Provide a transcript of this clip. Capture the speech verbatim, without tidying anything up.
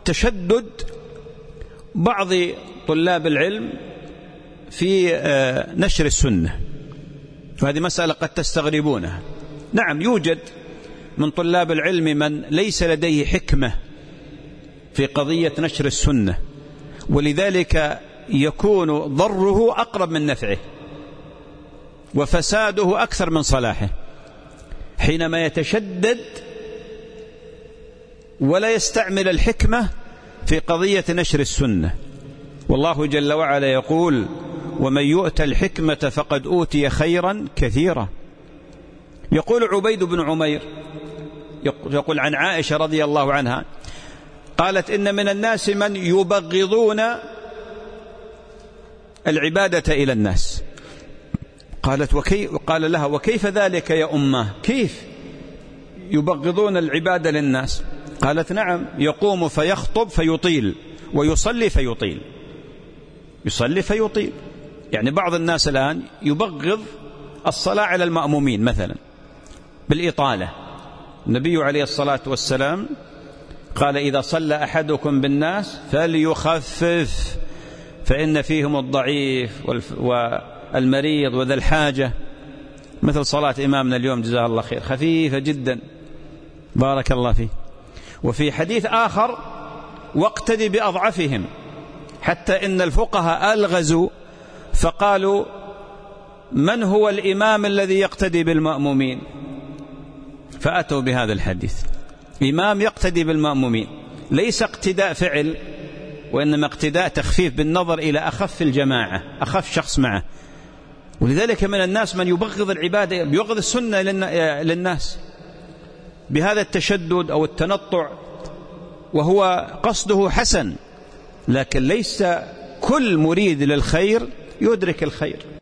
تشدد بعض طلاب العلم في نشر السنة، وهذه مسألة قد تستغربونها. نعم، يوجد من طلاب العلم من ليس لديه حكمة في قضية نشر السنة، ولذلك يكون ضره أقرب من نفعه وفساده أكثر من صلاحه حينما يتشدد ولا يستعمل الحكمة في قضية نشر السنة. والله جل وعلا يقول: ومن يؤت الحكمة فقد أوتي خيرا كثيرا. يقول عبيد بن عمير يقول عن عائشة رضي الله عنها قالت: إن من الناس من يبغضون العبادة إلى الناس. قالت: وكي قال لها: وكيف ذلك يا أمه؟ كيف يبغضون العبادة للناس؟ قالت: نعم، يقوم فيخطب فيطيل ويصلي فيطيل. يصلي فيطيل، يعني بعض الناس الآن يبغض الصلاة على المأمومين مثلا بالإطالة. النبي عليه الصلاة والسلام قال: إذا صلى أحدكم بالناس فليخفف فإن فيهم الضعيف والمريض وذا الحاجة. مثل صلاة إمامنا اليوم جزاه الله خير، خفيفة جدا بارك الله فيه. وفي حديث آخر: واقتدي بأضعفهم، حتى إن الفقهاء ألغزوا فقالوا: من هو الإمام الذي يقتدي بالمأمومين؟ فأتوا بهذا الحديث: إمام يقتدي بالمأمومين، ليس اقتداء فعل، وإنما اقتداء تخفيف بالنظر إلى أخف الجماعة، أخف شخص معه. ولذلك من الناس من يبغض العبادة، يبغض السنة للناس بهذا التشدد أو التنطع، وهو قصده حسن، لكن ليس كل مريد للخير يدرك الخير.